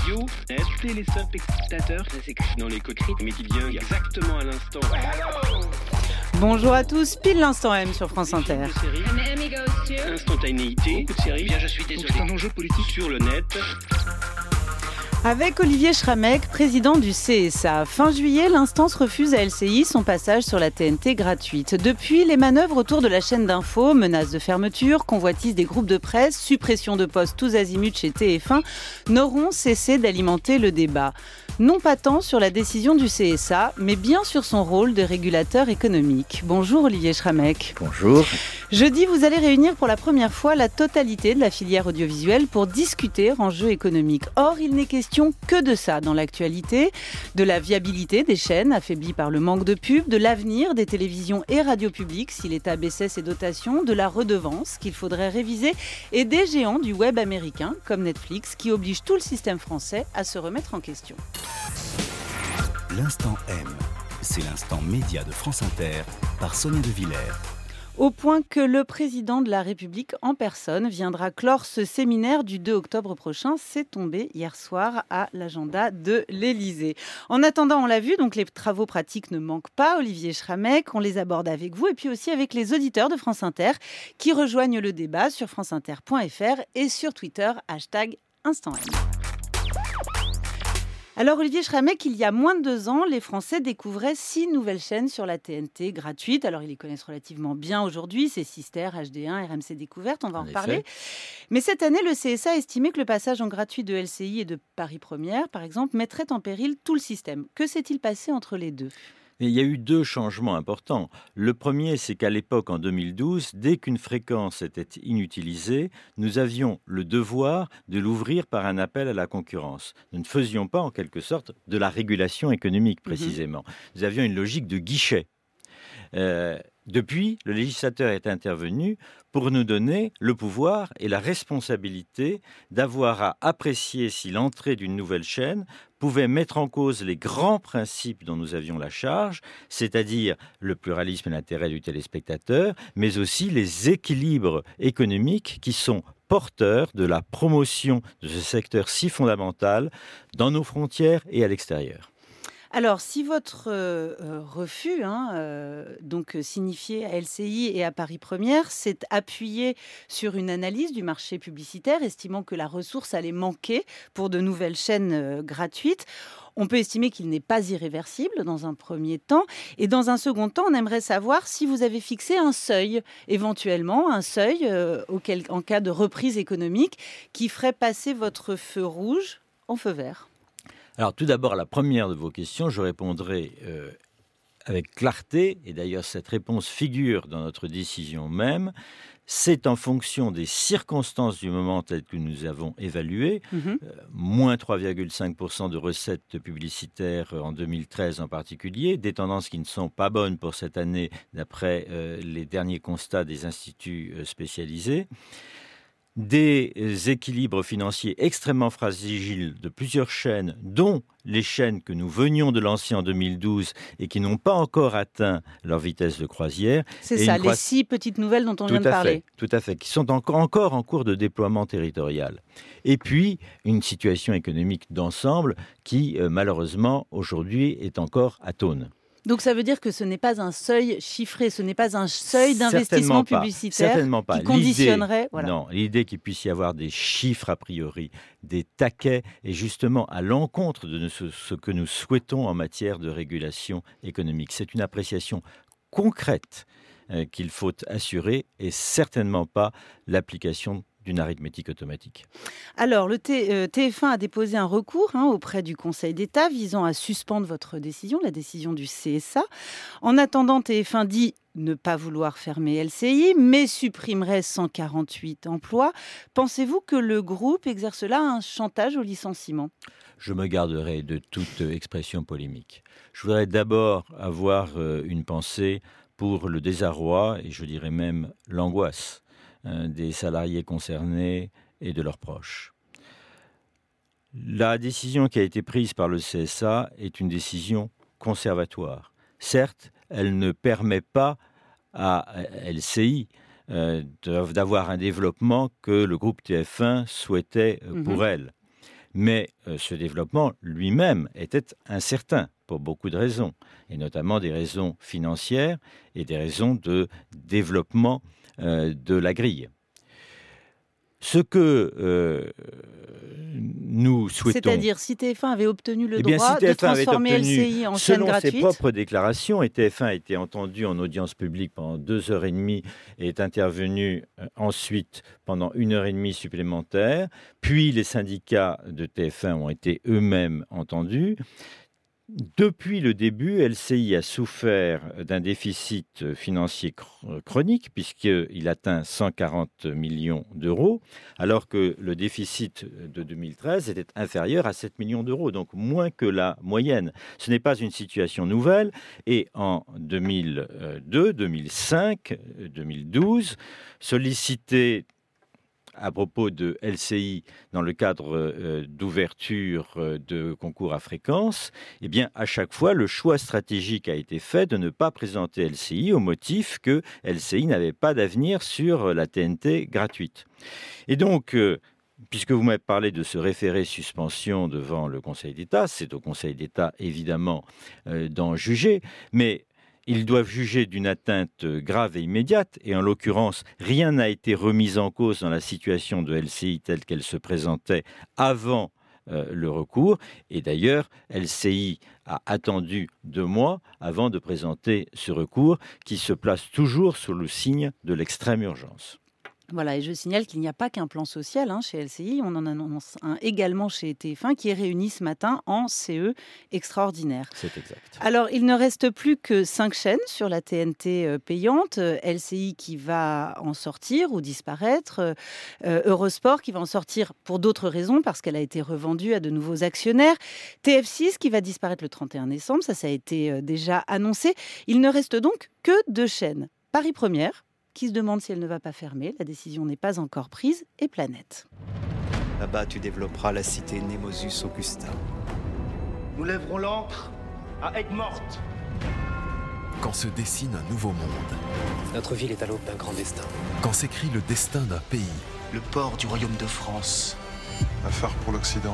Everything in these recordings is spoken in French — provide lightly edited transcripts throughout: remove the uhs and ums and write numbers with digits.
radio, téléspectateurs, ça s'écrit dans les coqueries, mais qui vient exactement à l'instant. Bonjour à tous, pile l'instant M sur France Inter. Instantanéité, beaucoup de séries. Bien, je suis désolé. C'est un enjeu politique sur le net. Avec Olivier Schramek, président du CSA. Fin juillet, l'instance refuse à LCI son passage sur la TNT gratuite. Depuis, les manœuvres autour de la chaîne d'info, menaces de fermeture, convoitises des groupes de presse, suppression de postes tous azimuts chez TF1, n'auront cessé d'alimenter le débat. Non pas tant sur la décision du CSA, mais bien sur son rôle de régulateur économique. Bonjour Olivier Schramek. Bonjour. Jeudi, vous allez réunir pour la première fois la totalité de la filière audiovisuelle pour discuter enjeux économiques. Or, il n'est question que de ça dans l'actualité, de la viabilité des chaînes affaiblies par le manque de pub, de l'avenir des télévisions et radios publiques si l'État baissait ses dotations, de la redevance qu'il faudrait réviser et des géants du web américain comme Netflix qui obligent tout le système français à se remettre en question. L'instant M, c'est l'instant média de France Inter par Sonia De Villers. Au point que le président de la République en personne viendra clore ce séminaire du 2 octobre prochain. C'est tombé hier soir à l'agenda de l'Élysée. En attendant, on l'a vu, donc les travaux pratiques ne manquent pas. Olivier Schramek, on les aborde avec vous et puis aussi avec les auditeurs de France Inter qui rejoignent le débat sur franceinter.fr et sur Twitter, #InstantM. Alors Olivier Schramek, il y a moins de 2 ans, les Français découvraient 6 nouvelles chaînes sur la TNT gratuite. Alors ils les connaissent relativement bien aujourd'hui, c'est Sister, HD1, RMC Découverte, on va en parler. Mais cette année, le CSA a estimé que le passage en gratuit de LCI et de Paris Première, par exemple, mettrait en péril tout le système. Que s'est-il passé entre les deux ? Et il y a eu 2 changements importants. Le premier, c'est qu'à l'époque, en 2012, dès qu'une fréquence était inutilisée, nous avions le devoir de l'ouvrir par un appel à la concurrence. Nous ne faisions pas, en quelque sorte, de la régulation économique, précisément. Nous avions une logique de guichet. Depuis, le législateur est intervenu pour nous donner le pouvoir et la responsabilité d'avoir à apprécier si l'entrée d'une nouvelle chaîne pouvait mettre en cause les grands principes dont nous avions la charge, c'est-à-dire le pluralisme et l'intérêt du téléspectateur, mais aussi les équilibres économiques qui sont porteurs de la promotion de ce secteur si fondamental dans nos frontières et à l'extérieur. Alors, si votre refus, donc signifié à LCI et à Paris Première, s'est appuyé sur une analyse du marché publicitaire, estimant que la ressource allait manquer pour de nouvelles chaînes gratuites, on peut estimer qu'il n'est pas irréversible dans un premier temps. Et dans un second temps, on aimerait savoir si vous avez fixé un seuil, éventuellement un seuil en cas de reprise économique, qui ferait passer votre feu rouge en feu vert. Alors tout d'abord, à la première de vos questions, je répondrai avec clarté, et d'ailleurs cette réponse figure dans notre décision même. C'est en fonction des circonstances du moment telles que nous avons évalué, moins 3,5% de recettes publicitaires en 2013 en particulier, des tendances qui ne sont pas bonnes pour cette année d'après les derniers constats des instituts spécialisés. Des équilibres financiers extrêmement fragiles de plusieurs chaînes, dont les chaînes que nous venions de lancer en 2012 et qui n'ont pas encore atteint leur vitesse de croisière. C'est ça, les 6 petites nouvelles dont on vient de parler. Tout à fait, qui sont encore en cours de déploiement territorial. Et puis, une situation économique d'ensemble qui, malheureusement, aujourd'hui est encore atone. Donc ça veut dire que ce n'est pas un seuil chiffré, ce n'est pas un seuil d'investissement publicitaire qui conditionnerait... Non, l'idée qu'il puisse y avoir des chiffres a priori, des taquets, est justement à l'encontre de ce que nous souhaitons en matière de régulation économique. C'est une appréciation concrète qu'il faut assurer et certainement pas l'application d'une arithmétique automatique. Alors, le TF1 a déposé un recours auprès du Conseil d'État visant à suspendre votre décision, la décision du CSA. En attendant, TF1 dit ne pas vouloir fermer LCI, mais supprimerait 148 emplois. Pensez-vous que le groupe exerce là un chantage au licenciement ? Je me garderai de toute expression polémique. Je voudrais d'abord avoir une pensée pour le désarroi, et je dirais même l'angoisse, des salariés concernés et de leurs proches. La décision qui a été prise par le CSA est une décision conservatoire. Certes, elle ne permet pas à LCI d'avoir un développement que le groupe TF1 souhaitait pour elle. Mais ce développement lui-même était incertain pour beaucoup de raisons, et notamment des raisons financières et des raisons de développement de la grille. Ce que nous souhaitons... C'est-à-dire, si TF1 avait obtenu le droit de transformer LCI en chaîne gratuite... Selon ses propres déclarations, et TF1 a été entendu en audience publique pendant 2h30 et est intervenu ensuite pendant 1h30 supplémentaire, puis les syndicats de TF1 ont été eux-mêmes entendus. Depuis le début, LCI a souffert d'un déficit financier chronique puisqu'il atteint 140 millions d'euros, alors que le déficit de 2013 était inférieur à 7 millions d'euros, donc moins que la moyenne. Ce n'est pas une situation nouvelle et en 2002, 2005, 2012, sollicité à propos de LCI dans le cadre d'ouverture de concours à fréquence, eh bien, à chaque fois, le choix stratégique a été fait de ne pas présenter LCI au motif que LCI n'avait pas d'avenir sur la TNT gratuite. Et donc, puisque vous m'avez parlé de ce référé suspension devant le Conseil d'État, c'est au Conseil d'État, évidemment, d'en juger, mais ils doivent juger d'une atteinte grave et immédiate, et en l'occurrence, rien n'a été remis en cause dans la situation de LCI telle qu'elle se présentait avant le recours. Et d'ailleurs, LCI a attendu 2 mois avant de présenter ce recours qui se place toujours sous le signe de l'extrême urgence. Voilà, et je signale qu'il n'y a pas qu'un plan social chez LCI, on en annonce un également chez TF1 qui est réuni ce matin en CE extraordinaire. C'est exact. Alors, il ne reste plus que 5 chaînes sur la TNT payante, LCI qui va en sortir ou disparaître, Eurosport qui va en sortir pour d'autres raisons, parce qu'elle a été revendue à de nouveaux actionnaires, TF6 qui va disparaître le 31 décembre, ça a été déjà annoncé. Il ne reste donc que 2 chaînes, Paris Première, qui se demande si elle ne va pas fermer. La décision n'est pas encore prise. Et Planète. Là-bas, tu développeras la cité Nemosus Augusta. Nous lèverons l'ancre à Aigues-Mortes. Quand se dessine un nouveau monde. Notre ville est à l'aube d'un grand destin. Quand s'écrit le destin d'un pays. Le port du royaume de France. Un phare pour l'Occident.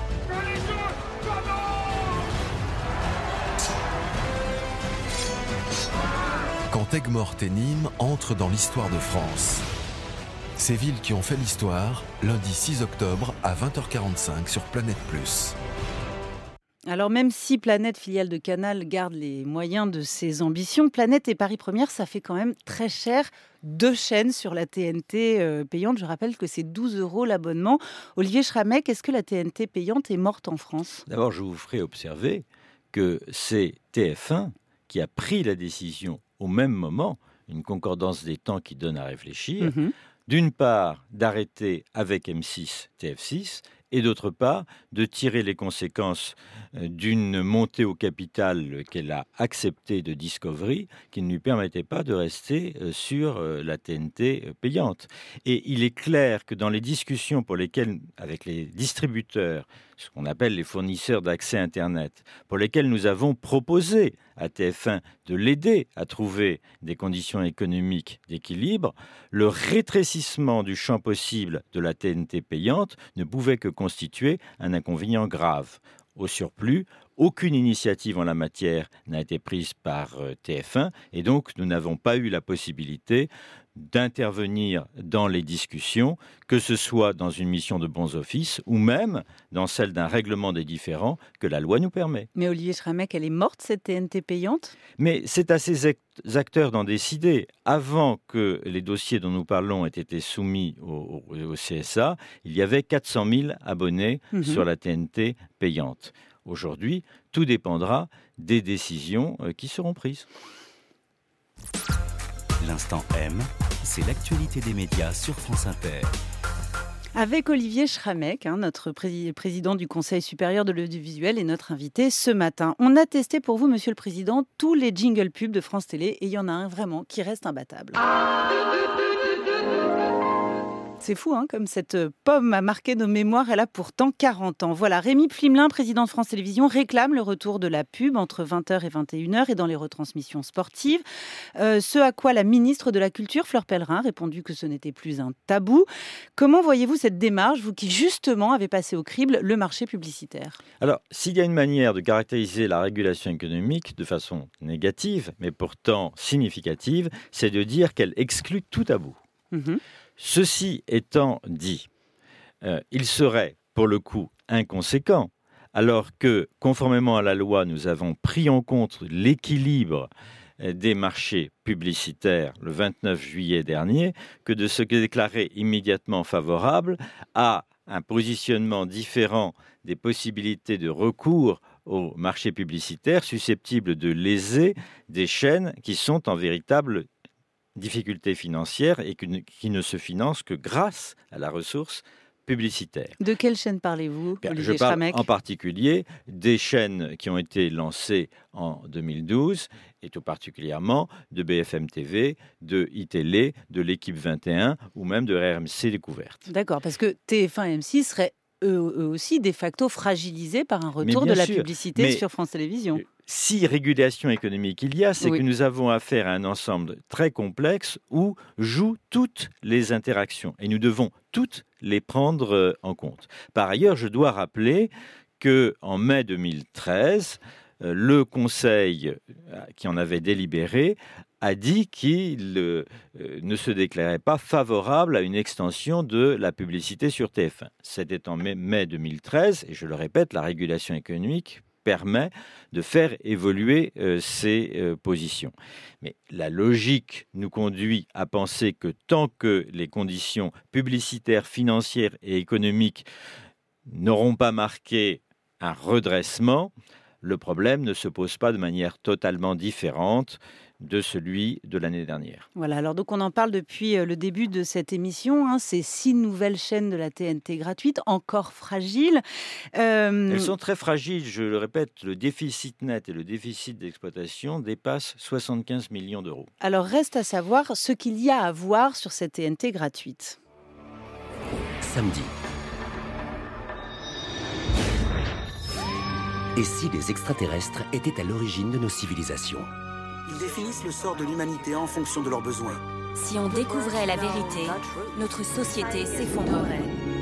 Quand Aigues-Mortes et Nîmes entrent dans l'histoire de France. Ces villes qui ont fait l'histoire, lundi 6 octobre à 20h45 sur Planète Plus. Alors même si Planète, filiale de Canal, garde les moyens de ses ambitions, Planète et Paris Première, ça fait quand même très cher. 2 chaînes sur la TNT payante. Je rappelle que c'est 12 € l'abonnement. Olivier Schrammeck, est-ce que la TNT payante est morte en France ? D'abord, je vous ferai observer que c'est TF1 qui a pris la décision au même moment, une concordance des temps qui donne à réfléchir, d'une part d'arrêter avec M6 TF6 et d'autre part de tirer les conséquences d'une montée au capital qu'elle a acceptée de Discovery qui ne lui permettait pas de rester sur la TNT payante. Et il est clair que dans les discussions pour lesquelles, avec les distributeurs, ce qu'on appelle les fournisseurs d'accès Internet, pour lesquels nous avons proposé à TF1 de l'aider à trouver des conditions économiques d'équilibre, le rétrécissement du champ possible de la TNT payante ne pouvait que constituer un inconvénient grave. Au surplus, aucune initiative en la matière n'a été prise par TF1 et donc nous n'avons pas eu la possibilité d'intervenir dans les discussions, que ce soit dans une mission de bons offices ou même dans celle d'un règlement des différends que la loi nous permet. Mais Olivier Schrammeck, elle est morte cette TNT payante ? Mais c'est à ces acteurs d'en décider. Avant que les dossiers dont nous parlons aient été soumis au CSA, il y avait 400 000 abonnés sur la TNT payante. Aujourd'hui, tout dépendra des décisions qui seront prises. L'instant M, c'est l'actualité des médias sur France Inter. Avec Olivier Schrammeck, notre président du Conseil supérieur de l'audiovisuel et notre invité ce matin. On a testé pour vous, Monsieur le Président, tous les jingles pubs de France Télé et il y en a un vraiment qui reste imbattable. C'est fou, hein, comme cette pomme a marqué nos mémoires, elle a pourtant 40 ans. Voilà, Rémi Pflimelin, président de France Télévisions, réclame le retour de la pub entre 20h et 21h et dans les retransmissions sportives. Ce à quoi la ministre de la Culture, Fleur Pellerin, a répondu que ce n'était plus un tabou. Comment voyez-vous cette démarche, vous qui justement avez passé au crible le marché publicitaire ? Alors, s'il y a une manière de caractériser la régulation économique de façon négative, mais pourtant significative, c'est de dire qu'elle exclut tout tabou. Ceci étant dit, il serait, pour le coup, inconséquent, alors que, conformément à la loi, nous avons pris en compte l'équilibre des marchés publicitaires le 29 juillet dernier, que de se déclarer immédiatement favorable à un positionnement différent des possibilités de recours au marché publicitaire susceptibles de léser des chaînes qui sont en véritable difficultés financières et qui ne se financent que grâce à la ressource publicitaire. De quelle chaîne parlez-vous, Je Olivier parle Schramek ? en particulier des chaînes qui ont été lancées en 2012, et tout particulièrement de BFM TV, de iTélé, de l'Équipe 21 ou même de RMC Découverte. D'accord, parce que TF1 et M6 seraient eux aussi de facto fragilisés par un retour de la publicité sur France Télévisions. Si régulation économique il y a, c'est Oui. que nous avons affaire à un ensemble très complexe où jouent toutes les interactions et nous devons toutes les prendre en compte. Par ailleurs, je dois rappeler qu'en mai 2013, le Conseil qui en avait délibéré a dit qu'il ne se déclarait pas favorable à une extension de la publicité sur TF1. C'était en mai 2013, et je le répète, la régulation économique permet de faire évoluer ces positions. Mais la logique nous conduit à penser que tant que les conditions publicitaires, financières et économiques n'auront pas marqué un redressement, le problème ne se pose pas de manière totalement différente de celui de l'année dernière. Voilà, alors donc on en parle depuis le début de cette émission, hein, ces 6 nouvelles chaînes de la TNT gratuite, encore fragiles. Elles sont très fragiles, je le répète, le déficit net et le déficit d'exploitation dépassent 75 millions d'euros. Alors reste à savoir ce qu'il y a à voir sur cette TNT gratuite. Samedi. Et si les extraterrestres étaient à l'origine de nos civilisations ? Ils définissent le sort de l'humanité en fonction de leurs besoins. Si on découvrait la vérité, notre société s'effondrerait.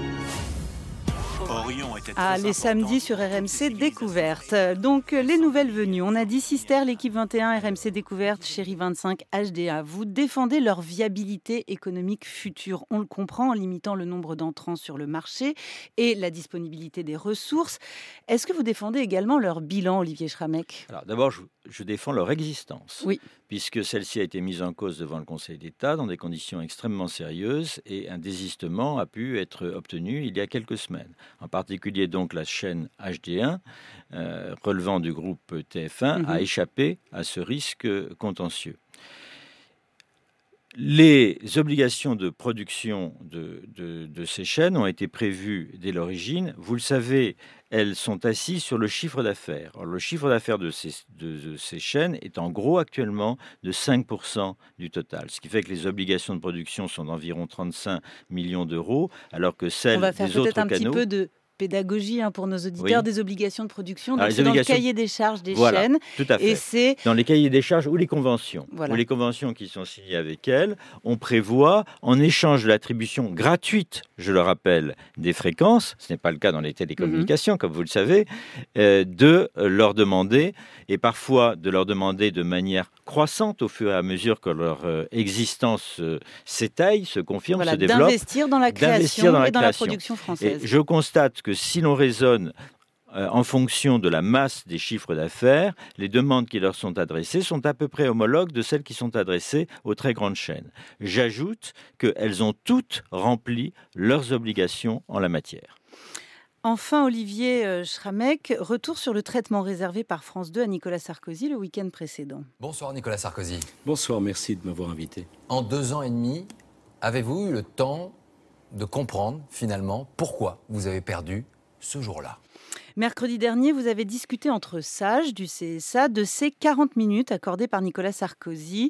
Les samedis sur RMC Découverte. Donc, les nouvelles venues. On a dit Sister, l'Équipe 21, RMC Découverte, Chérie 25, HDA. Vous défendez leur viabilité économique future. On le comprend en limitant le nombre d'entrants sur le marché et la disponibilité des ressources. Est-ce que vous défendez également leur bilan, Olivier Schramek ? Alors, d'abord, je défends leur existence. Oui. Puisque celle-ci a été mise en cause devant le Conseil d'État dans des conditions extrêmement sérieuses et un désistement a pu être obtenu il y a quelques semaines. En particulier, donc, la chaîne HD1, relevant du groupe TF1, a échappé à ce risque contentieux. Les obligations de production de ces chaînes ont été prévues dès l'origine. Vous le savez, elles sont assises sur le chiffre d'affaires. Alors, le chiffre d'affaires de ces chaînes est en gros actuellement de 5% du total, ce qui fait que les obligations de production sont d'environ 35 millions d'euros, alors que celles des autres canaux... On va faire peut-être un petit peu de pédagogie pour nos auditeurs, des obligations de production. Donc c'est dans le cahier des charges des chaînes. Tout à fait. Et c'est dans les cahiers des charges ou les conventions. Ou les conventions qui sont signées avec elles, on prévoit, en échange de l'attribution gratuite, je le rappelle, des fréquences, ce n'est pas le cas dans les télécommunications, comme vous le savez, de leur demander, et parfois de leur demander de manière croissante au fur et à mesure que leur existence s'étaye, se confirme, se développe. D'investir dans la création et dans la production française. Et je constate que si l'on raisonne en fonction de la masse des chiffres d'affaires, les demandes qui leur sont adressées sont à peu près homologues de celles qui sont adressées aux très grandes chaînes. J'ajoute qu'elles ont toutes rempli leurs obligations en la matière. Enfin, Olivier Schramek, retour sur le traitement réservé par France 2 à Nicolas Sarkozy le week-end précédent. Bonsoir Nicolas Sarkozy. Bonsoir, merci de m'avoir invité. En 2 ans et demi, avez-vous eu le temps de comprendre finalement pourquoi vous avez perdu ce jour-là ? Mercredi dernier, vous avez discuté entre sages du CSA de ces 40 minutes accordées par Nicolas Sarkozy,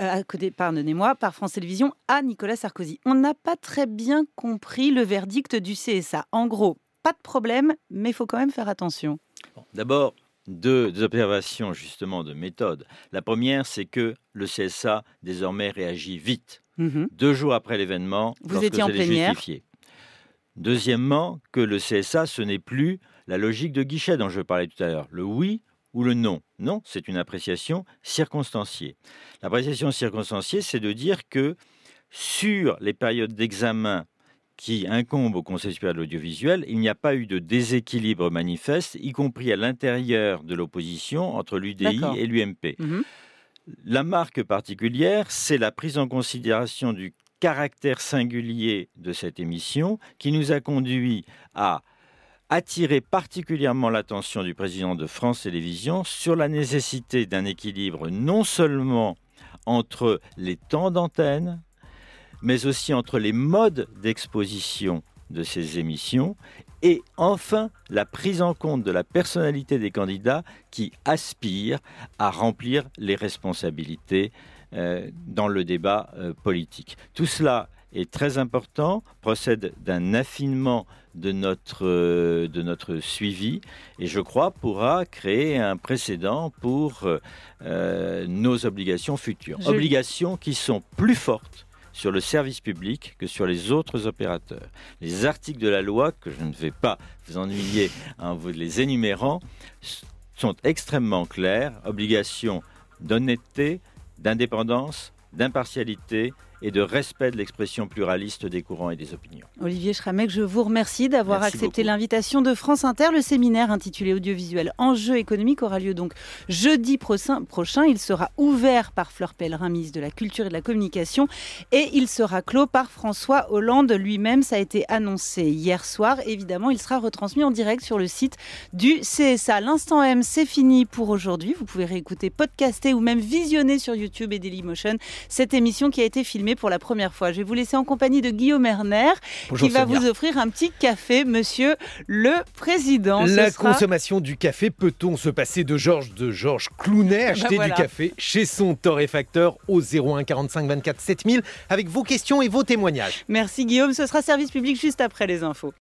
par France Télévisions à Nicolas Sarkozy. On n'a pas très bien compris le verdict du CSA. En gros, pas de problème, mais il faut quand même faire attention. Bon, d'abord, deux observations justement de méthode. La première, c'est que le CSA désormais réagit vite. 2 jours après l'événement, vous étiez en plénière. Justifié. Deuxièmement, que le CSA, ce n'est plus la logique de guichet dont je parlais tout à l'heure, le oui ou le non. Non, c'est une appréciation circonstanciée. L'appréciation circonstanciée, c'est de dire que sur les périodes d'examen qui incombent au Conseil supérieur de l'audiovisuel, il n'y a pas eu de déséquilibre manifeste, y compris à l'intérieur de l'opposition entre l'UDI et l'UMP. La marque particulière, c'est la prise en considération du caractère singulier de cette émission qui nous a conduit à attirer particulièrement l'attention du président de France Télévisions sur la nécessité d'un équilibre non seulement entre les temps d'antenne, mais aussi entre les modes d'exposition de ces émissions et enfin la prise en compte de la personnalité des candidats qui aspirent à remplir les responsabilités dans le débat politique. Tout cela est très important, procède d'un affinement de notre suivi et je crois pourra créer un précédent pour nos obligations futures. Obligations qui sont plus fortes sur le service public que sur les autres opérateurs. Les articles de la loi, que je ne vais pas vous ennuyer en vous les énumérant, sont extrêmement clairs. Obligation d'honnêteté, d'indépendance, d'impartialité et de respect de l'expression pluraliste des courants et des opinions. Olivier Schramek, je vous remercie d'avoir accepté beaucoup. l'invitation de France Inter. Le séminaire intitulé Audiovisuel Enjeux économiques aura lieu donc jeudi prochain. Il sera ouvert par Fleur Pellerin, ministre de la Culture et de la Communication, et il sera clos par François Hollande lui-même. Ça a été annoncé hier soir. Évidemment, il sera retransmis en direct sur le site du CSA. L'Instant M, c'est fini pour aujourd'hui. Vous pouvez réécouter, podcaster ou même visionner sur YouTube et Dailymotion cette émission qui a été filmée pour la première fois. Je vais vous laisser en compagnie de Guillaume Erner qui va vous offrir un petit café, monsieur le président. Consommation du café, peut-on se passer de Georges Clounet, acheter du café chez son torréfacteur au 01 45 24 7000 avec vos questions et vos témoignages. Merci Guillaume, ce sera service public juste après les infos.